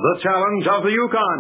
the challenge of the Yukon.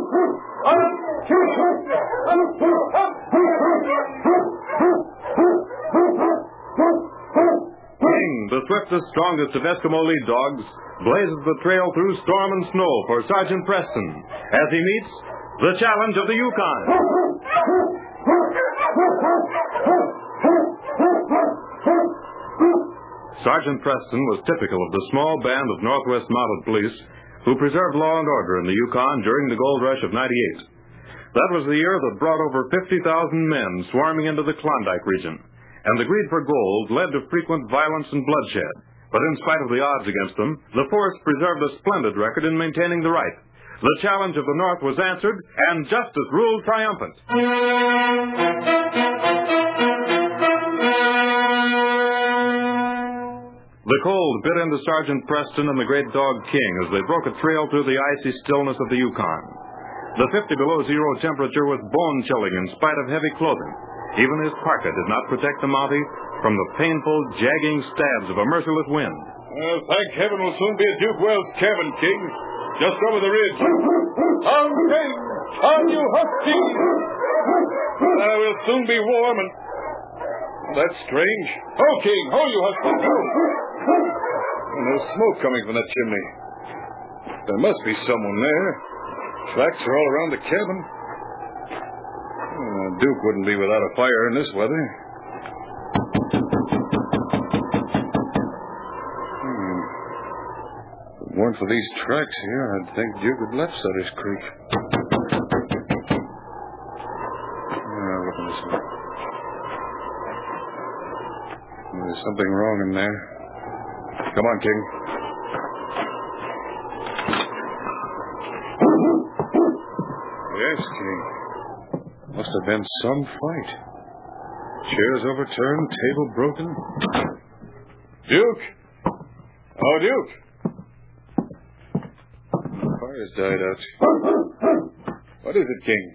King, the swiftest, strongest of Eskimo lead dogs, blazes the trail through storm and snow for Sergeant Preston as he meets the challenge of the Yukon. Sergeant Preston was typical of the small band of Northwest Mounted Police who preserved law and order in the Yukon during the gold rush of '98. That was the year that brought over 50,000 men swarming into the Klondike region, and the greed for gold led to frequent violence and bloodshed. But in spite of the odds against them, the force preserved a splendid record in maintaining the right. The challenge of the North was answered, and justice ruled triumphant. The cold bit into Sergeant Preston and the great dog King as they broke a trail through the icy stillness of the Yukon. The 50-below-zero temperature was bone-chilling in spite of heavy clothing. Even his parka did not protect the Mountie from the painful, jagging stabs of a merciless wind. Thank heaven we'll soon be at Duke Wells' cabin, King. Just over the ridge. On King! On you huskies! We'll soon be warm and... That's strange. Ho, King! Ho, you huskies! Ho! And there's smoke coming from that chimney. There must be someone there. Tracks are all around the cabin. Duke wouldn't be without a fire in this weather. If it weren't for these tracks here, I'd think Duke had left Sutter's Creek. Look at this one. There's something wrong in there. Come on, King. Yes, King. Must have been some fight. Chairs overturned, table broken. Duke! Oh, Duke! The fire's died out. What is it, King?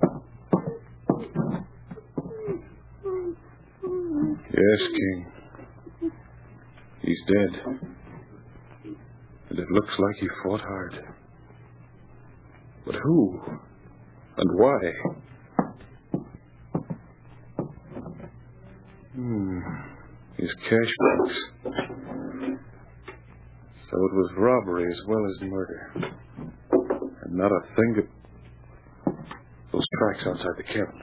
Yes, King. He's dead. And it looks like he fought hard. But who? And why? His cash box. So it was robbery as well as murder. And not a thing to... Those tracks outside the cabin.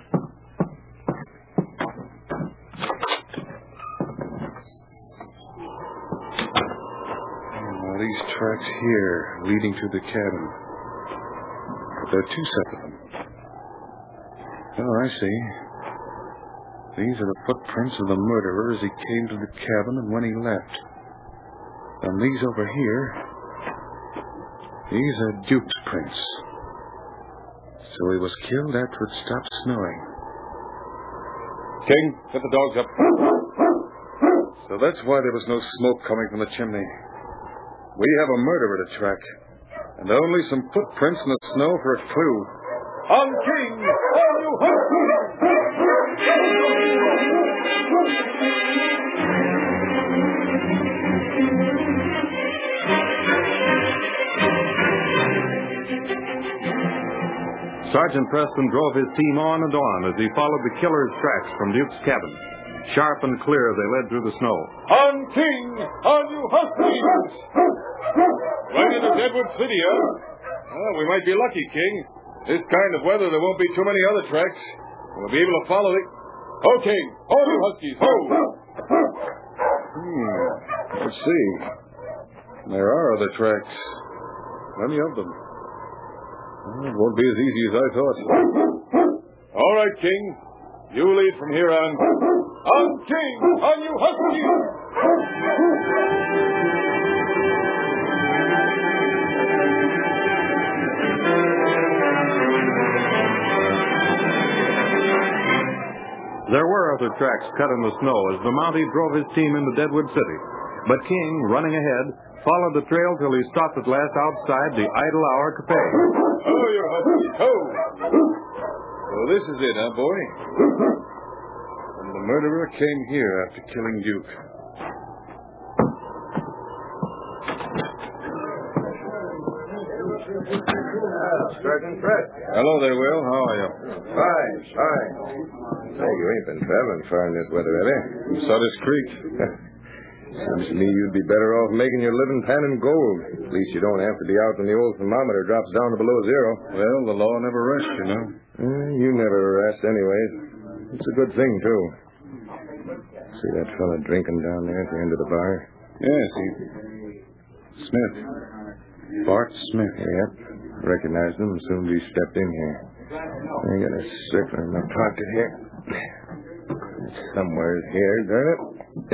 These tracks here leading to the cabin. But there are two sets of them. Oh, I see. These are the footprints of the murderer as he came to the cabin and when he left. And these over here, these are Duke's prints. So he was killed after it stopped snowing. King, get the dogs up. So that's why there was no smoke coming from the chimney. We have a murderer to track, and only some footprints in the snow for a clue. On King! On you huskies! Sergeant Preston drove his team on and on as he followed the killer's tracks from Duke's cabin. Sharp and clear, they led through the snow. On King! On you huskies! Right into Deadwood City, huh? Well, we might be lucky, King. This kind of weather, there won't be too many other tracks. We'll be able to follow the... Ho, King! Ho, you huskies! Ho! Let's see. There are other tracks. Plenty of them. Well, it won't be as easy as I thought. All right, King. You lead from here on. On King! On you huskies! There were other tracks cut in the snow as the Mountie drove his team into Deadwood City. But King, running ahead, followed the trail till he stopped at last outside the Idle Hour Cafe. Oh, you're husky. Ho! So this is it, huh, boy? And the murderer came here after killing Duke. Sergeant Preston. Hello there, Will. How are you? Fine. Say, you ain't been traveling far in this weather, have you? Sutter's Creek. Seems to me you'd be better off making your living panning gold. At least you don't have to be out when the old thermometer drops down to below zero. Well, the law never rests, you know. You never rest anyways. It's a good thing, too. See that fella drinking down there at the end of the bar? Yes, Smith. Bart Smith. Yep. Recognized him as soon as he stepped in here. I got a circle in my pocket here. It's somewhere here, darn it.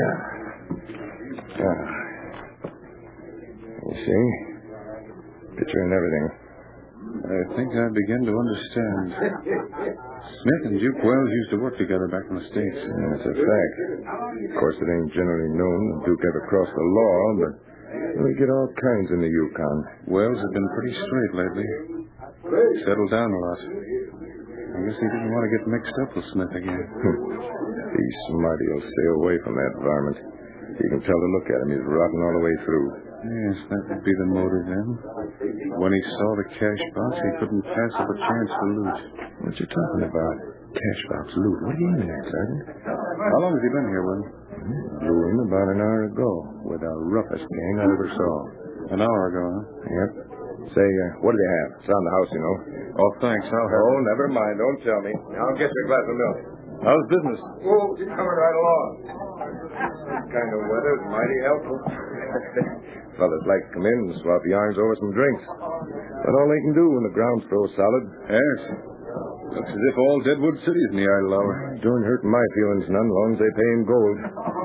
You see? Picture and everything. I think I begin to understand. Smith and Duke Wells used to work together back in the States. That's a fact. Of course, it ain't generally known that Duke ever crossed the law, but we get all kinds in the Yukon. Wells has been pretty straight lately. Settled down a lot. I guess he didn't want to get mixed up with Smith again. He's smart. He'll stay away from that varmint. You can tell to look at him. He's rotten all the way through. Yes, that would be the motive then. When he saw the cash box, he couldn't pass up a chance to loot. What you talking about? Cash box loot? What do you mean that, Sergeant? How long has he been here, Will? Blew in about an hour ago with the roughest gang I ever saw. An hour ago, huh? Yep. Say, what do they have? It's on the house, you know. Oh, thanks. I'll have Oh, never mind. Don't tell me. I'll get you a glass of milk. How's business? Oh, coming right along. This kind of weather's mighty helpful. Fellas like to come in and swap yarns over some drinks. That's all they can do when the ground's so solid. Yes. Looks as if all Deadwood City's in the idle hour. Don't hurt my feelings none, as long as they pay in gold.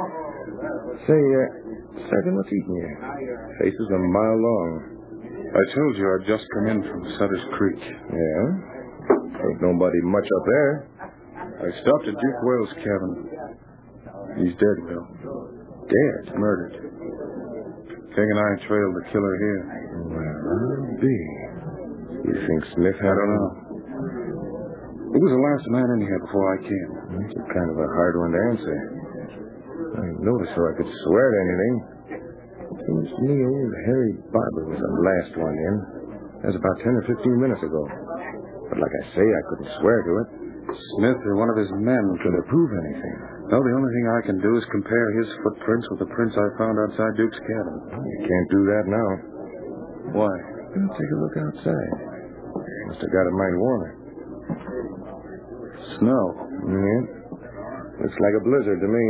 Say, Sergeant, what's eating you? Face is a mile long. I told you I'd just come in from Sutter's Creek. Yeah? Ain't nobody much up there. I stopped at Duke Wells' cabin. He's dead, Will. Dead? Murdered. King and I trailed the killer here. Well, I'll be. You think Smith had I don't know. Who was the last man in here before I came? That's a kind of a hard one to answer. I noticed so I could swear to anything. Seems to me old Harry Barber was the last one in. That was about 10 or 15 minutes ago. But like I say, I couldn't swear to it. Smith or one of his men. Could it prove anything? No, the only thing I can do is compare his footprints with the prints I found outside Duke's cabin. You can't do that now. Why? Well, take a look outside. Must have got it mighty warmer. Snow. Yeah. Looks like a blizzard to me.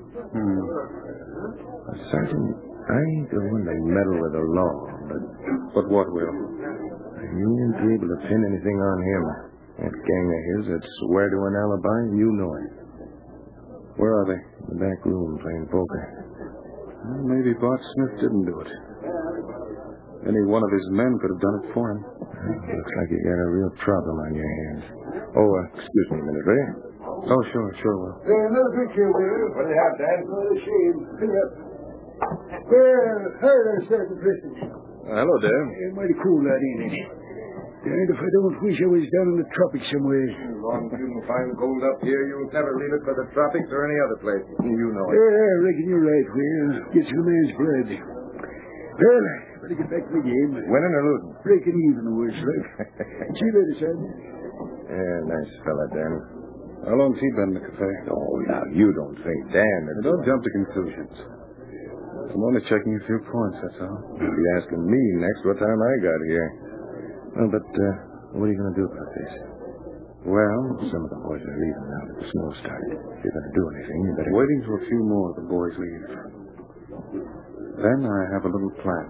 Sergeant, I ain't the one to meddle with the law, But what, Will? you won't be able to pin anything on him. That gang of his that swear to an alibi, you know it. Where are they? In the back room playing poker. Well, maybe Bart Smith didn't do it. Any one of his men could have done it for him. Looks like you got a real problem on your hands. Oh, excuse me a minute, will you? Oh, sure, Will. Another picture, Will. What do you have, Dan? Oh, shame. Fill up. Well, hi there, Sergeant Preston. Hello, Dan. Mighty cool out, ain't it? And if I don't wish I was down in the tropics somewhere. As long as you can find gold up here, you'll never leave it for the tropics or any other place. You know it. Yeah, I reckon you're right, Will. Gets a man's blood. Well, better get back to the game. Winning or losing? Breaking even, the worst, like. See you later, Sergeant. Yeah, nice fella, Dan. How long's he been in the cafe? Oh, now, you don't think Dan... Don't jump to conclusions. I'm only checking a few points, that's all. You'll be asking me next what time I got here. Well, but what are you going to do about this? Well, Some of the boys are leaving now that the snow started. If you're going to do anything, you better... waiting till a few more of the boys leave. Then I have a little plan.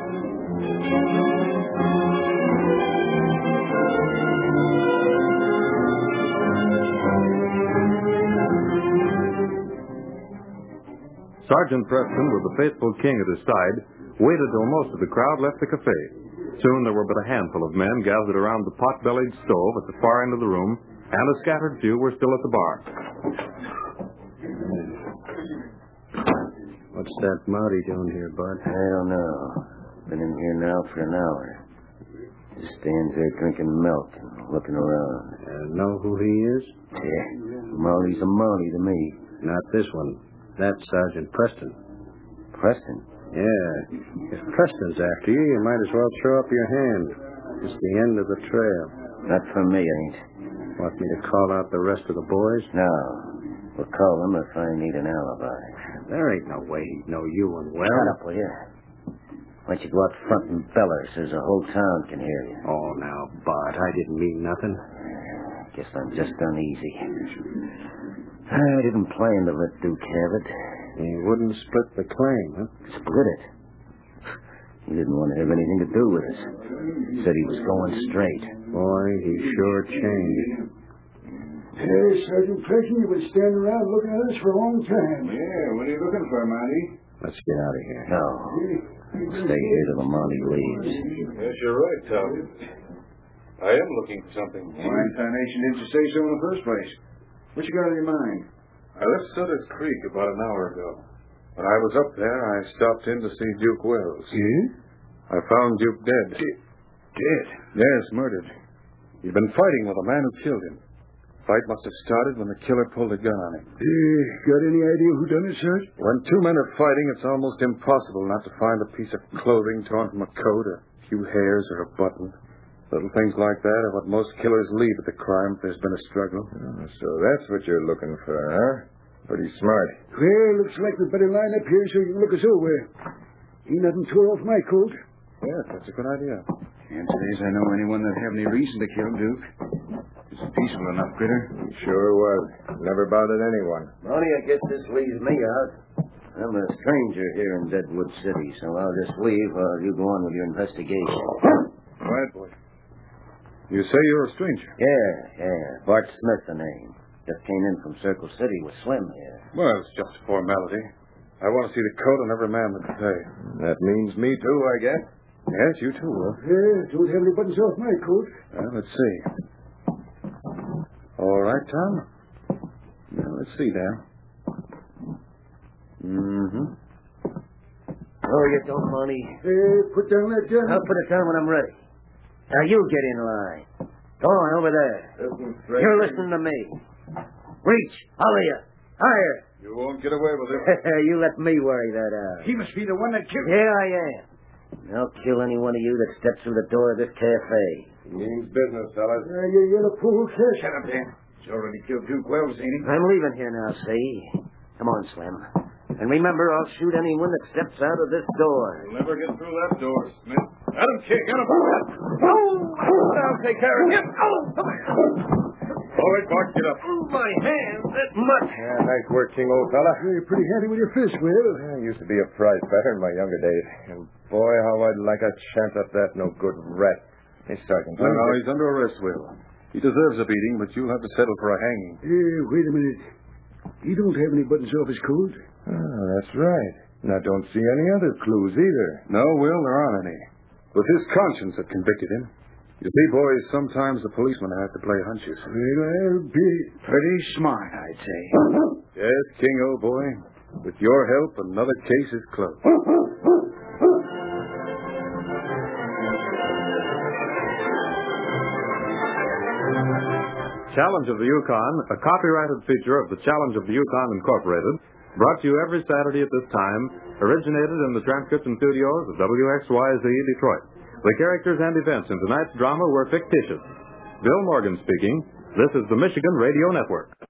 Sergeant Preston, with the faithful King at his side, waited till most of the crowd left the cafe. Soon there were but a handful of men gathered around the pot-bellied stove at the far end of the room, and a scattered few were still at the bar. What's that Marty doing here, Bud? I don't know. Been in here now for an hour. Just stands there drinking milk and looking around. Know who he is? Yeah, Molly's a Molly to me. Not this one. That's Sergeant Preston. Preston? Yeah. If Preston's after you, you might as well throw up your hand. It's the end of the trail. Not for me, ain't. Want me to call out the rest of the boys? No. We'll call them if I need an alibi. There ain't no way he'd know you and well. Shut up, will you? Why don't you go out front and beller so the whole town can hear you? Oh, now, Bart, I didn't mean nothing. Guess I'm just uneasy. I didn't plan to let Duke have it. He wouldn't split the claim, huh? Split it? He didn't want to have anything to do with us. Said he was going straight. Boy, he sure changed. Hey, Sergeant Preston, you've been standing around looking at us for a long time. Yeah, what are you looking for, Monty? Let's get out of here. No. Stay here till the Monty leaves. Yes, you're right, Tom. I am looking for something. Why in tarnation didn't you say so in the first place? What you got on your mind? I left Sutter's Creek about an hour ago. When I was up there, I stopped in to see Duke Wells. Yeah? I found Duke dead. Dead? Yes, murdered. He'd been fighting with the man who killed him. Fight must have started when the killer pulled a gun on him. Got any idea who done it, Sarge? When two men are fighting, it's almost impossible not to find a piece of clothing torn from a coat, a few hairs, or a button. Little things like that are what most killers leave at the crime if there's been a struggle. So that's what you're looking for, huh? Pretty smart. Well, looks like we'd better line up here so you can look us over. Ain't nothing tore off my coat. Yes, that's a good idea. Chances is I know anyone that have any reason to kill Duke. He's a peaceful enough critter. He sure was. Never bothered anyone. Monty, I guess this leaves me out. I'm a stranger here in Deadwood City, so I'll just leave while you go on with your investigation. Quiet, boy. You say you're a stranger? Yeah. Bart Smith, the name. Just came in from Circle City with Slim here. Well, it's just a formality. I want to see the coat on every man that can pay. That means me too, I guess. Yes, you too, Will. Don't have any buttons off my coat. Well, let's see. All right, Tom. Now, let's see now. Mm-hmm. Oh, you don't, Monty. Put down that gun. I'll put it down when I'm ready. Now, you get in line. Go on, over there. You're listening to me. Reach. Holler you. Higher. You won't get away with it. You let me worry that out. He must be the one that killed Yeah, I am. I'll kill any one of you that steps through the door of this cafe. Means business, fellas. You're the fool, sir. Shut up, Dan. He's already killed Duke Wells, ain't he? I'm leaving here now, see? Come on, Slim. And remember, I'll shoot anyone that steps out of this door. You'll never get through that door, Smith. Let him kick. Get him. I'll take care of him. All right, Bart, get up. My hands, that much. Yeah, nice work, King, old fella. You're pretty handy with your fists, Will. I used to be a prize fighter in my younger days. And boy, how I'd like a chance at that no-good rat. Hey, Sergeant. No, he's under arrest, Will. He deserves a beating, but you'll have to settle for a hanging. Wait a minute. He don't have any buttons off his coat. Oh, that's right. And I don't see any other clues either. No, Will, there aren't any. It was his conscience that convicted him. You see, boys, sometimes the policemen have to play hunches. Well, be Pretty smart, I'd say. Yes, King, old boy. With your help, another case is closed. Challenge of the Yukon, a copyrighted feature of the Challenge of the Yukon Incorporated, brought to you every Saturday at this time, originated in the transcription studios of WXYZ Detroit. The characters and events in tonight's drama were fictitious. Bill Morgan speaking. This is the Michigan Radio Network.